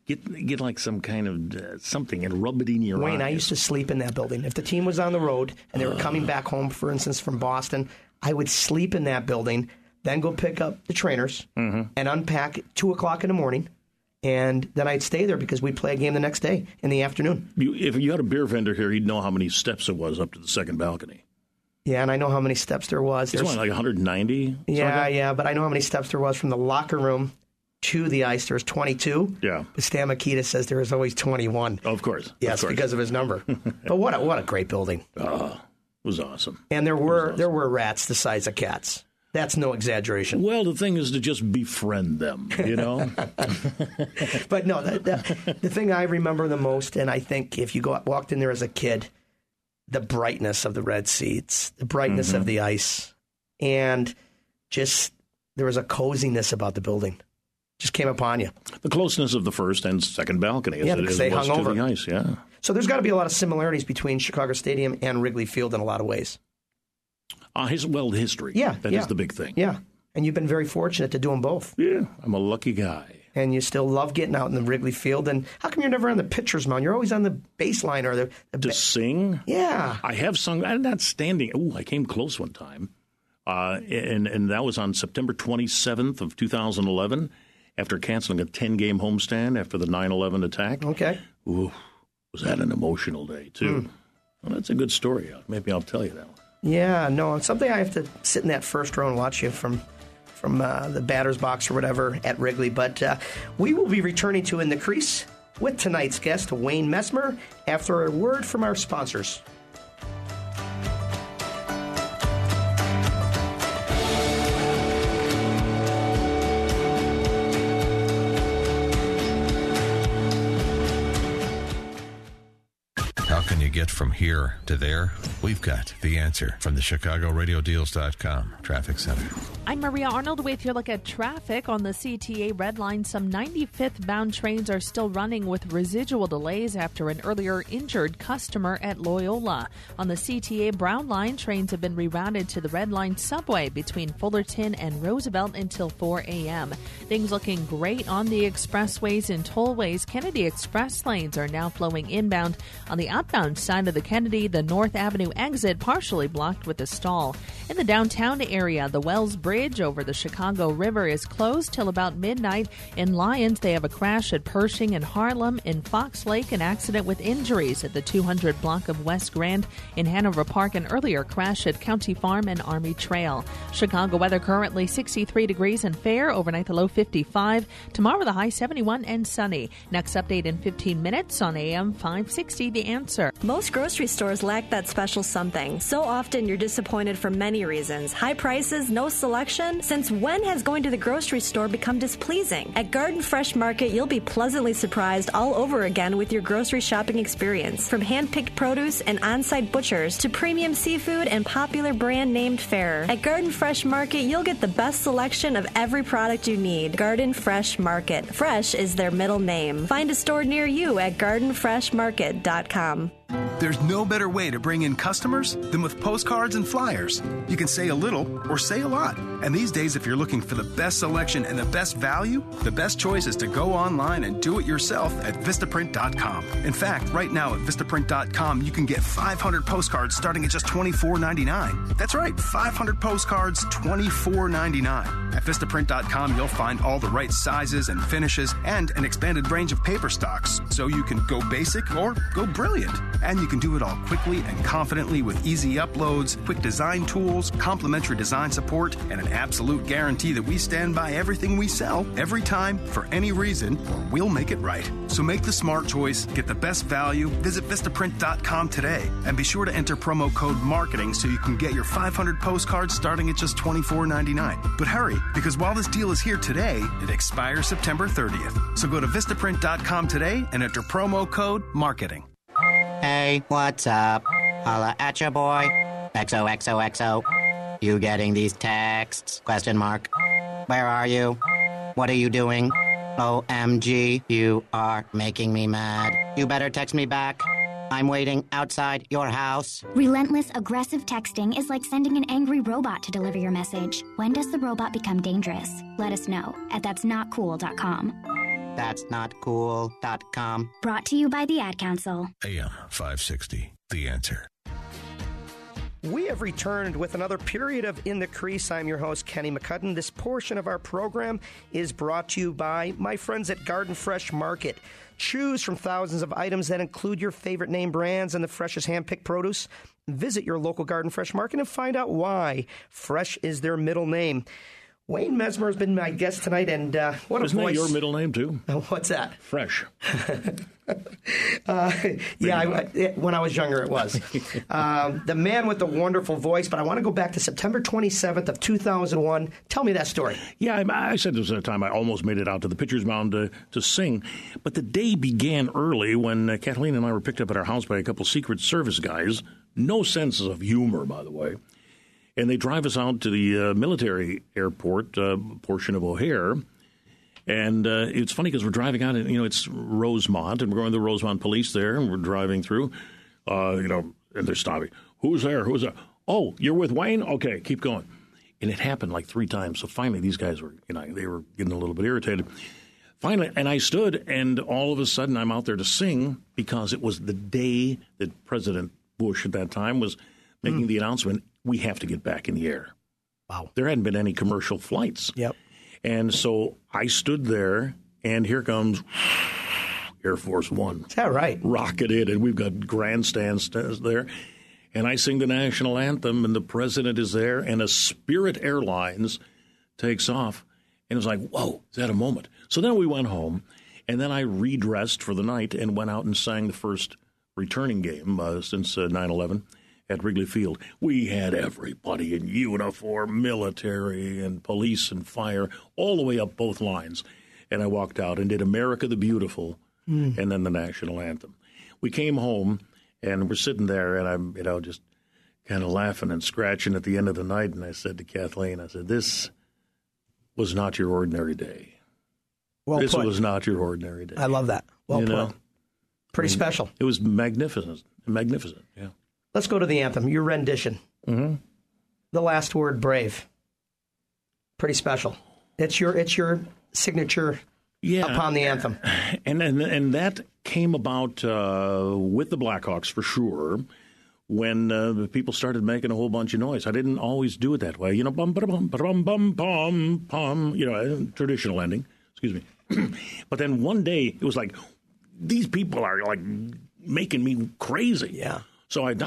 Get like some kind of something and rub it in your Wayne, eyes. I used to sleep in that building. If the team was on the road and they were coming back home, for instance, from Boston, I would sleep in that building, then go pick up the trainers and unpack at 2 o'clock in the morning. And then I'd stay there because we'd play a game the next day in the afternoon. If you had a beer vendor here, he'd know how many steps it was up to the second balcony. Yeah, and I know how many steps there was. It's like 190? Yeah, but I know how many steps there was from the locker room to the ice. There's 22. Yeah. But Stan Mikita says there was always 21. Of course. Yes, because of his number. But what a great building. It was awesome. And there were rats the size of cats. That's no exaggeration. Well, the thing is to just befriend them, you know? But no, the thing I remember the most, and I think if you walked in there as a kid, the brightness of the red seats, the brightness of the ice, and just there was a coziness about the building. Just came upon you. The closeness of the first and second balcony as it they was hung to over the ice, yeah. So there's got to be a lot of similarities between Chicago Stadium and Wrigley Field in a lot of ways. History. Yeah. That is the big thing. Yeah. And you've been very fortunate to do them both. Yeah. I'm a lucky guy. And you still love getting out in the Wrigley Field. And how come you're never on the pitcher's mound? You're always on the baseline or the sing? Yeah. I have sung. I'm not standing. Oh, I came close one time. And that was on September 27th of 2011 after canceling a 10-game homestand after the 9/11 attack. Okay. Ooh, was that an emotional day, too? Well, that's a good story. Maybe I'll tell you that one. Yeah, no, it's something I have to sit in that first row and watch you from the batter's box or whatever at Wrigley. But we will be returning to In the Crease with tonight's guest, Wayne Messmer, after a word from our sponsors. How can you get from here to there? We've got the answer from the ChicagoRadioDeals.com Traffic Center. I'm Maria Arnold with your look at traffic on the CTA Red Line. Some 95th bound trains are still running with residual delays after an earlier injured customer at Loyola. On the CTA Brown Line, trains have been rerouted to the Red Line subway between Fullerton and Roosevelt until 4 a.m. Things looking great on the expressways and tollways. Kennedy Express lanes are now flowing inbound. On the outbound side of the Kennedy, the North Avenue exit partially blocked with a stall. In the downtown area, the Wells Bridge over the Chicago River is closed till about midnight. In Lyons, they have a crash at Pershing and Harlem. In Fox Lake, an accident with injuries at the 200 block of West Grand. In Hanover Park, an earlier crash at County Farm and Army Trail. Chicago weather currently 63 degrees and fair. Overnight, the low 55. Tomorrow, the high 71 and sunny. Next update in 15 minutes on AM 560, The Answer. Most grocery stores lack that special something. So often you're disappointed for many reasons. High prices, no selection. Since when has going to the grocery store become displeasing? At Garden Fresh Market, you'll be pleasantly surprised all over again with your grocery shopping experience. From hand-picked produce and on-site butchers to premium seafood and popular brand-named fare. At Garden Fresh Market, you'll get the best selection of every product you need. Garden Fresh Market. Fresh is their middle name. Find a store near you at gardenfreshmarket.com. There's no better way to bring in customers than with postcards and flyers. You can say a little or say a lot. And these days, if you're looking for the best selection and the best value, the best choice is to go online and do it yourself at Vistaprint.com. In fact, right now at Vistaprint.com, you can get 500 postcards starting at just $24.99. That's right, 500 postcards, $24.99. At Vistaprint.com, you'll find all the right sizes and finishes and an expanded range of paper stocks, so you can go basic or go brilliant. And you can do it all quickly and confidently with easy uploads, quick design tools, complimentary design support, and an absolute guarantee that we stand by everything we sell, every time, for any reason, or we'll make it right. So make the smart choice, get the best value, visit Vistaprint.com today, and be sure to enter promo code MARKETING so you can get your 500 postcards starting at just $24.99. But hurry, because while this deal is here today, it expires September 30th. So go to Vistaprint.com today and enter promo code MARKETING. Hey, what's up? Holla at your boy. XOXOXO. You getting these texts? Question mark. Where are you? What are you doing? OMG, you are making me mad. You better text me back. I'm waiting outside your house. Relentless, aggressive texting is like sending an angry robot to deliver your message. When does the robot become dangerous? Let us know at that'snotcool.com. that'snotcool.com. Brought to you by the Ad Council. AM 560, The Answer. We have returned with another period of In the Crease. I'm your host, Kenny McCudden. This portion of our program is brought to you by my friends at Garden Fresh Market. Choose from thousands of items that include your favorite name brands and the freshest hand-picked produce. Visit your local Garden Fresh Market and find out why Fresh is their middle name. Wayne Messmer has been my guest tonight, and what a voice. Isn't that your middle name, too? What's that? Fresh. When I was younger, it was. The man with the wonderful voice, but I want to go back to September 27th of 2001. Tell me that story. Yeah, I said there was a time I almost made it out to the pitcher's mound to sing, but the day began early when Kathleen and I were picked up at our house by a couple Secret Service guys. No sense of humor, by the way. And they drive us out to the military airport portion of O'Hare. And it's funny because we're driving out, and, it's Rosemont, and we're going to the Rosemont police there, and we're driving through, and they're stopping. Who's there? Who's there? Oh, you're with Wayne? Okay, keep going. And it happened like 3 times. So finally, these guys were, they were getting a little bit irritated. Finally, and I stood, and all of a sudden, I'm out there to sing because it was the day that President Bush at that time was making the announcement, we have to get back in the air. Wow. There hadn't been any commercial flights. Yep. And so I stood there, and here comes Air Force One. Is that right? Rocketed, and we've got grandstands there. And I sing the national anthem, and the president is there, and a Spirit Airlines takes off. And it was like, whoa, is that a moment? So then we went home, and then I redressed for the night and went out and sang the first returning game since 9/11. At Wrigley Field. We had everybody in uniform, military and police and fire, all the way up both lines. And I walked out and did America the Beautiful and then the national anthem. We came home and we're sitting there and I'm, just kind of laughing and scratching at the end of the night. And I said to Kathleen, I said, this was not your ordinary day. Well this put. was not your ordinary day. I love that. Well put. Pretty special. It was magnificent. Magnificent, yeah. Let's go to the anthem, your rendition. Mm-hmm. The last word, brave. Pretty special. It's your signature upon the anthem. And that came about with the Blackhawks for sure when people started making a whole bunch of noise. I didn't always do it that way. Bum, ba-da-bum, ba-da-bum, bum, bum, bum, traditional ending. Excuse me. But then one day it was like, these people are like making me crazy. Yeah. So I and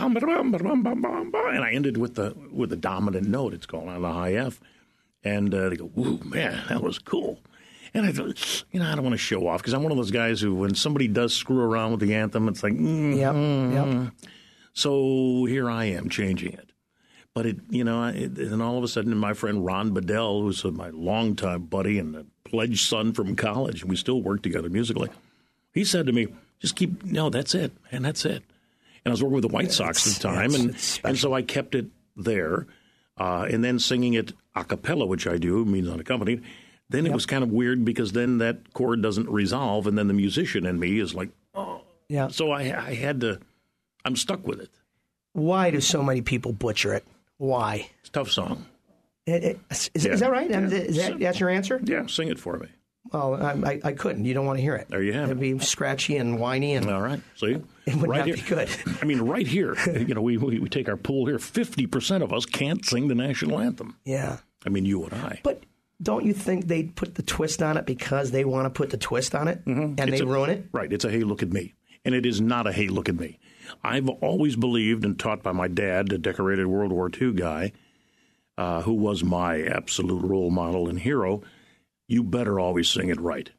I ended with the dominant note. It's called on the high F, and they go, "Whoa, man, that was cool." And I thought, I don't want to show off because I'm one of those guys who, when somebody does screw around with the anthem, it's like, Yep. So here I am changing it, but and all of a sudden, my friend Ron Bedell, who's my longtime buddy and a pledged son from college, and we still work together musically, he said to me, "Just that's it, man, that's it." And I was working with the White Sox at the time, and so I kept it there. And then singing it a cappella, which I do, means unaccompanied, then it was kind of weird because then that chord doesn't resolve, and then the musician in me is like, oh. Yeah. So I had to, I'm stuck with it. Why do so many people butcher it? Why? It's a tough song. Is that right? Yeah. That's your answer? Yeah, sing it for me. Well, I couldn't. You don't want to hear it. There you have it. It'd be scratchy and whiny. All right. See? It would right not here. be good. I mean, right here, we take our poll here. 50% of us can't sing the national anthem. Yeah. I mean, you and I. But don't you think they put the twist on it because they want to put the twist on it and they ruin it? Right. It's a hey, look at me. And it is not a hey, look at me. I've always believed and taught by my dad, a decorated World War II guy, who was my absolute role model and hero, you better always sing it right.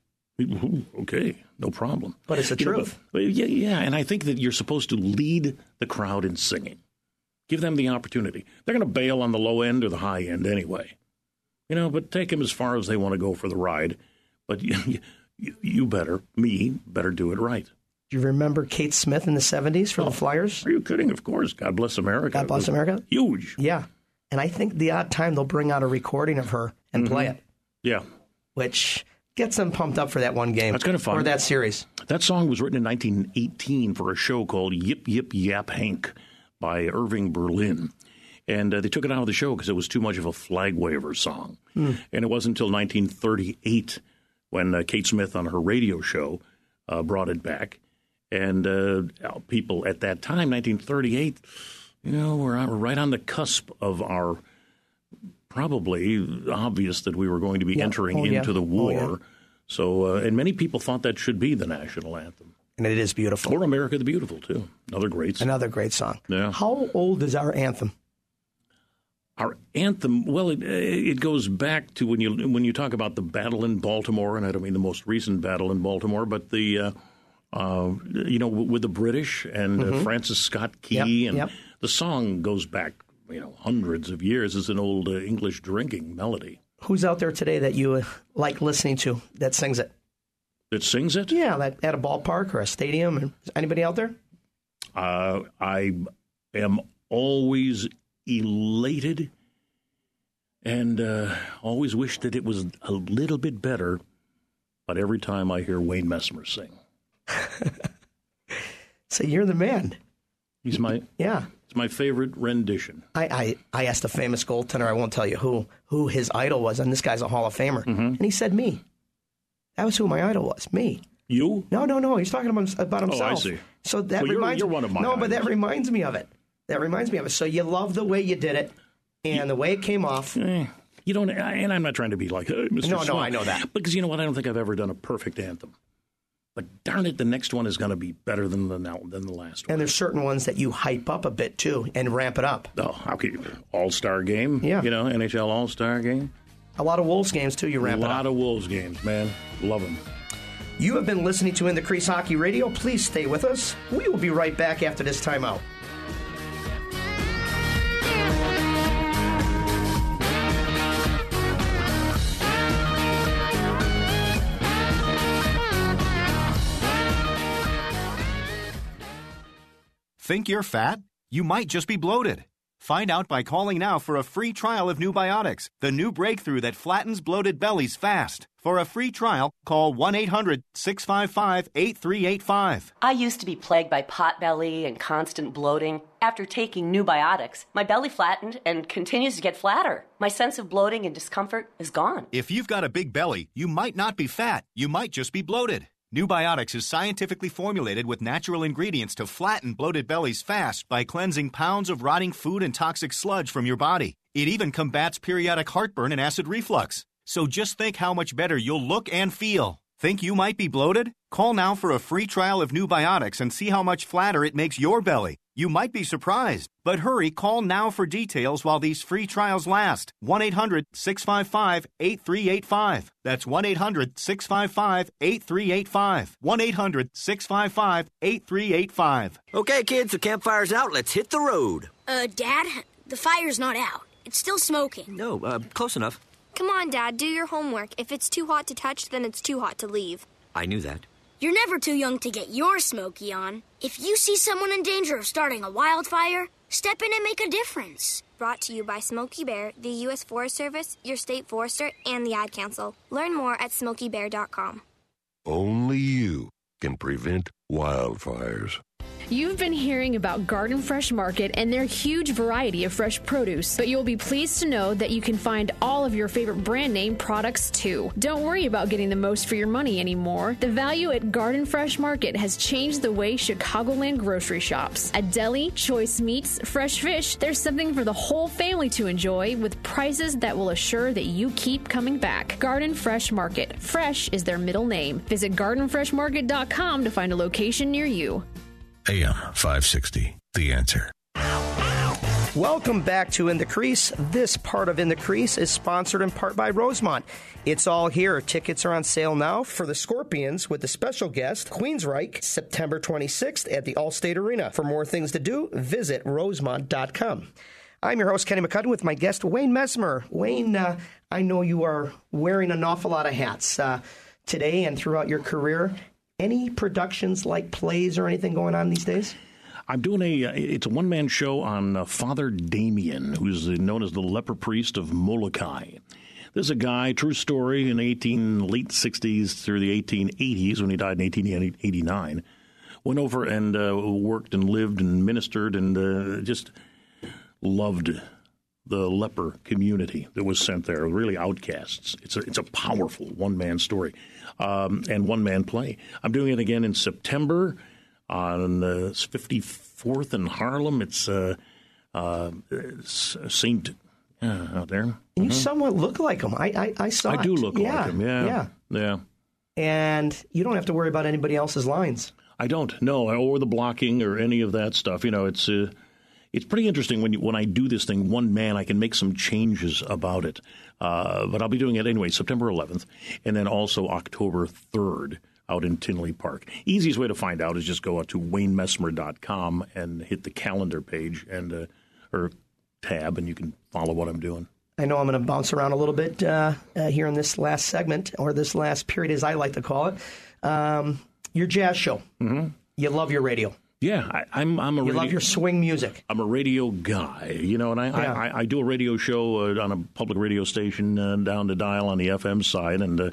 Okay, no problem. But it's the truth. Yeah, and I think that you're supposed to lead the crowd in singing. Give them the opportunity. They're going to bail on the low end or the high end anyway. But take them as far as they want to go for the ride. But you better do it right. Do you remember Kate Smith in the 70s for the Flyers? Are you kidding? Of course. God Bless America. God Bless America? Huge. Yeah. And I think the odd time they'll bring out a recording of her and play it. Yeah. Which gets them pumped up for that one game. That's kind of fun. Or that series. That song was written in 1918 for a show called Yip Yip Yap Hank by Irving Berlin. And they took it out of the show because it was too much of a flag waver song. And it wasn't until 1938 when Kate Smith on her radio show brought it back. And people at that time, 1938, we're right on the cusp of our probably obvious that we were going to be entering into the war. So, and many people thought that should be the national anthem. And it is beautiful. Or America the Beautiful, too. Another great song. Another great song. Yeah. How old is our anthem? Our anthem, well, it goes back to when you talk about the battle in Baltimore, and I don't mean the most recent battle in Baltimore, but the with the British and Francis Scott Key, the song goes back hundreds of years. It's an old English drinking melody. Who's out there today that you like listening to that sings it? That sings it? Yeah, at a ballpark or a stadium. Anybody out there? I am always elated and always wish that it was a little bit better, but every time I hear Wayne Messmer sing. So you're the man. He's my It's my favorite rendition. I asked a famous goaltender, I won't tell you who his idol was, and this guy's a Hall of Famer, and he said me. That was who my idol was, me. You? No. He's talking about himself. Oh, I see. So that you're one of my idols. But that reminds me of it. So you love the way you did it and the way it came off. You don't, and I'm not trying to be like, hey, Mr. No, Sloan, I know that. Because you know what? I don't think I've ever done a perfect anthem. But darn it, the next one is going to be better than the last one. And there's certain ones that you hype up a bit, too, and ramp it up. Oh, how could you? All-Star Game? Yeah. NHL All-Star Game? A lot of Wolves games, too, you ramp it up. A lot of Wolves games, man. Love them. You have been listening to In the Crease Hockey Radio. Please stay with us. We will be right back after this timeout. Think you're fat? You might just be bloated. Find out by calling now for a free trial of New Biotics, the new breakthrough that flattens bloated bellies fast. For a free trial, call 1-800-655-8385. I used to be plagued by potbelly and constant bloating. After taking New Biotics, my belly flattened and continues to get flatter. My sense of bloating and discomfort is gone. If you've got a big belly, you might not be fat. You might just be bloated. New Biotics is scientifically formulated with natural ingredients to flatten bloated bellies fast by cleansing pounds of rotting food and toxic sludge from your body. It even combats periodic heartburn and acid reflux. So just think how much better you'll look and feel. Think you might be bloated? Call now for a free trial of New Biotics and see how much flatter it makes your belly. You might be surprised. But hurry, call now for details while these free trials last. 1-800-655-8385. That's 1-800-655-8385. 1-800-655-8385. Okay, kids, the campfire's out. Let's hit the road. Dad, the fire's not out. It's still smoking. No, close enough. Come on, Dad, do your homework. If it's too hot to touch, then it's too hot to leave. I knew that. You're never too young to get your smoky on. If you see someone in danger of starting a wildfire, step in and make a difference. Brought to you by Smokey Bear, the U.S. Forest Service, your state forester, and the Ad Council. Learn more at SmokeyBear.com. Only you can prevent wildfires. You've been hearing about Garden Fresh Market and their huge variety of fresh produce, but you'll be pleased to know that you can find all of your favorite brand name products too. Don't worry about getting the most for your money anymore. The value at Garden Fresh Market has changed the way Chicagoland grocery shops. A deli, choice meats, fresh fish, there's something for the whole family to enjoy with prices that will assure that you keep coming back. Garden Fresh Market. Fresh is their middle name. Visit gardenfreshmarket.com to find a location near you. AM 560, The Answer. Welcome back to In the Crease. This part of In the Crease is sponsored in part by Rosemont. It's all here. Tickets are on sale now for the Scorpions with the special guest, Queensryche, September 26th at the Allstate Arena. For more things to do, visit rosemont.com. I'm your host, Kenny McCudden, with my guest, Wayne Messmer. Wayne, I know you are wearing an awful lot of hats today and throughout your career. Any productions like plays or anything going on these days? I'm doing it's a one-man show on Father Damien, who's known as the leper priest of Molokai. This is a guy, true story, in late 60s through the 1880s, when he died in 1889. Went over and worked and lived and ministered and just loved the leper community that was sent there, really outcasts. It's a powerful one-man story and one-man play. I'm doing it again in September on the 54th in Harlem. It's St. out there. You somewhat look like him. I saw it. I do look like him, yeah. And you don't have to worry about anybody else's lines. I don't, no, or the blocking or any of that stuff. You know, it's pretty interesting when I do this thing, one man, I can make some changes about it. But I'll be doing it anyway, September 11th, and then also October 3rd out in Tinley Park. Easiest way to find out is just go out to WayneMessmer.com and hit the calendar page and or tab, and you can follow what I'm doing. I know I'm going to bounce around a little bit here in this last segment, or this last period, as I like to call it. Your jazz show. Mm-hmm. You love your radio. Yeah, I'm a radio. You love your swing music. I'm a radio guy, you know, and I do a radio show on a public radio station down the dial on the FM side, and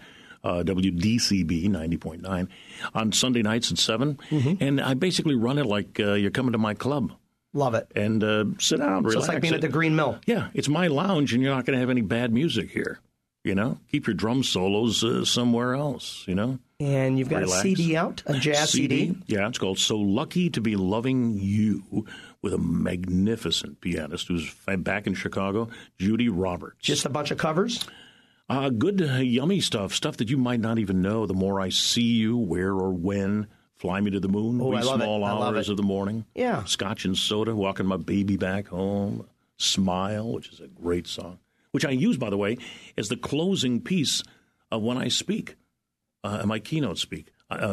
WDCB 90.9 on Sunday nights at 7. Mm-hmm. And I basically run it like you're coming to my club. Love it. And sit down, relax. So it's like being at the Green Mill. Yeah, it's my lounge, and you're not going to have any bad music here. You know, keep your drum solos somewhere else, you know. And you've got a CD out, a jazz CD. Yeah, it's called So Lucky to Be Loving You, with a magnificent pianist who's back in Chicago, Judy Roberts. Just a bunch of covers? Good, yummy stuff that you might not even know. The More I See You, Where or When, Fly Me to the Moon, Wee Small Hours of the Morning. Yeah. Scotch and Soda, Walking My Baby Back Home, Smile, which is a great song, which I use, by the way, as the closing piece of when I speak, my keynote speaking.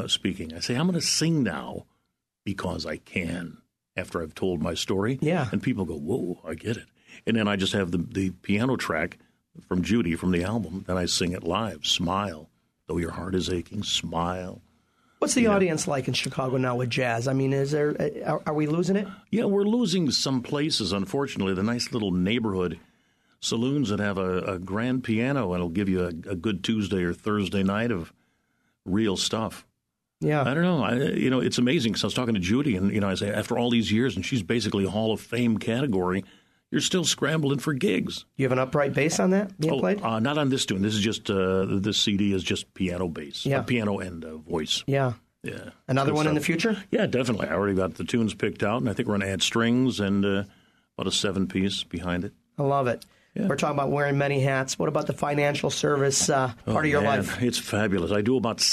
I say, I'm going to sing now because I can, after I've told my story. Yeah. And people go, whoa, I get it. And then I just have the piano track from Judy from the album, then I sing it live. Smile, though your heart is aching, smile. What's the audience like in Chicago now with jazz? I mean, are we losing it? Yeah, we're losing some places, unfortunately. The nice little neighborhood saloons that have a grand piano and it'll give you a good Tuesday or Thursday night of real stuff. Yeah. I don't know. It's amazing because I was talking to Judy, and, I say, after all these years, and she's basically a Hall of Fame category, you're still scrambling for gigs. You have an upright bass on that being played? Not on this tune. This is just, this CD is just piano bass. Yeah. Piano and voice. Yeah. Yeah. Another one in the future? Yeah, definitely. I already got the tunes picked out, and I think we're going to add strings and about a 7-piece behind it. I love it. Yeah. We're talking about wearing many hats. What about the financial service part of your life? It's fabulous. I do about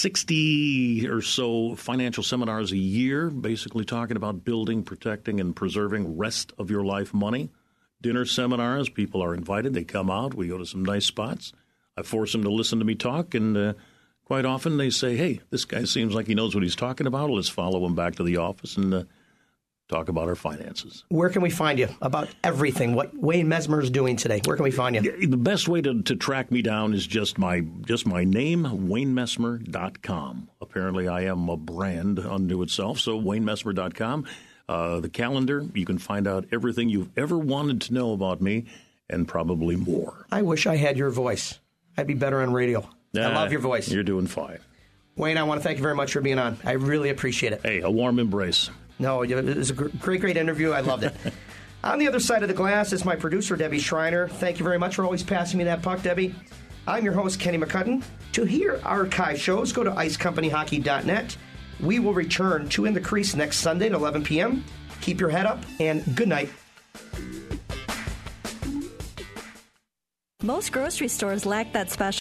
60 or so financial seminars a year, basically talking about building, protecting, and preserving rest of your life money. Dinner seminars, people are invited. They come out. We go to some nice spots. I force them to listen to me talk, and quite often they say, hey, this guy seems like he knows what he's talking about. Let's follow him back to the office and talk about our finances. Where can we find you about everything? What Wayne Messmer is doing today? Where can we find you? The best way to track me down is just my name, WayneMessmer.com. Apparently, I am a brand unto itself, so WayneMessmer.com. The calendar, you can find out everything you've ever wanted to know about me and probably more. I wish I had your voice. I'd be better on radio. I love your voice. You're doing fine. Wayne, I want to thank you very much for being on. I really appreciate it. Hey, a warm embrace. No, it was a great interview. I loved it. On the other side of the glass is my producer, Debbie Schreiner. Thank you very much for always passing me that puck, Debbie. I'm your host, Kenny McCutton. To hear archive shows, go to icecompanyhockey.net. We will return to In the Crease next Sunday at 11 p.m. Keep your head up, and good night. Most grocery stores lack that special